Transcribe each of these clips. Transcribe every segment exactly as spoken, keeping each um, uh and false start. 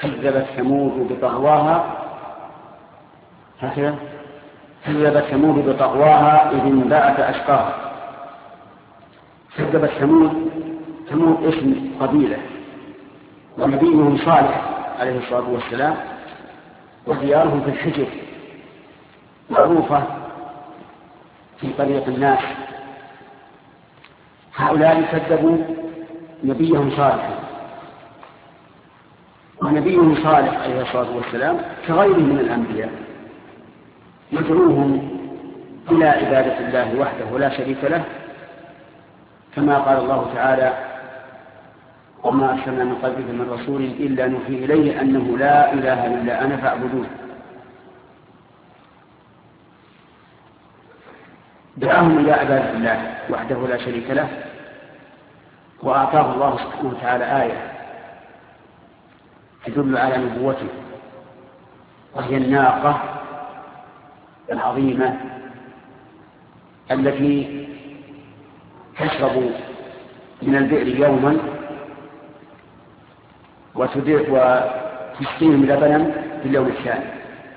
كذبت ثمود بطغواها هكذا كذبت ثمود بطغواها إذ انبعث أشقاها. كذبت ثمود، ثمود اسم قبيلة، ونبيهم صالح عليه الصلاة والسلام وديارهم في الحجر معروفة في طريق الناس. هؤلاء كذبوا نبيهم صالح، ونبيهم صالح عليه الصلاة والسلام كغيره من الأنبياء يدعوهم إلى عبادة الله وحده لا شريك له، كما قال الله تعالى: وما أرسلنا من قبلك من رسول إلا نوحي إليه أنه لا إله إلا أنا فاعبدون. دعاهم إلى عبادة الله وحده لا شريك له، وأعطاه الله سبحانه وتعالى آية تدل على نبوته، وهي الناقة العظيمة التي تشرب من البئر يوما وتسقيهم لبنا في اليوم الثاني.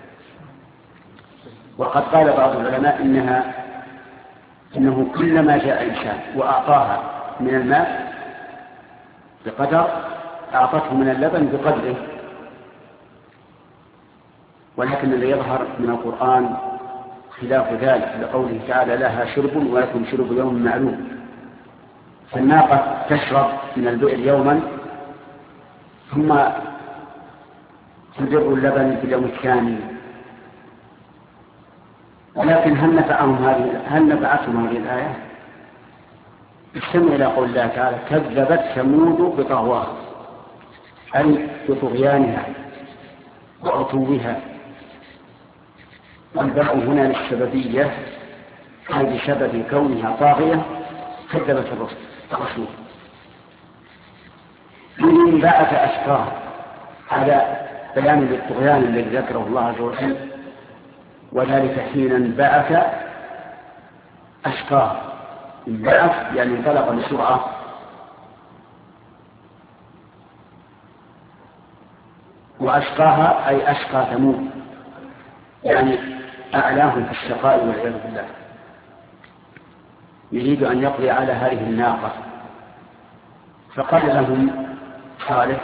وقد قال بعض العلماء إنها إنه كلما جاء إنسان وأعطاها من الماء بقدر أعطته من اللبن بقدره. ولكن الذي يظهر من القرآن خلاف ذلك، لقوله تعالى: لها شرب ولكم شرب يوم معلوم. فالناقة تشرب من البئر يوما ثم تدر اللبن في اليوم الثاني. ولكن هل نفعهم هذه هل نفعتهم هذه الآية؟ استمع إلى قول الله تعالى: كذبت ثمود بطغواها، أي بطغيانها وعتوها. والباء هنا للسببية، أي بسبب كونها طاغية كذبت الرسول. من انبعث أشقاها، هذا بيان للطغيان الذي ذكره الله عز وجل، وذلك حين انبعث أشقاها. انبعث يعني انطلق بسرعة، وأشقاها أي أشقى ثمود، يعني أعلاهم في الشقاء والعياذ بالله. يريد أن يقضي على هذه الناقة، فقال لهم صالح: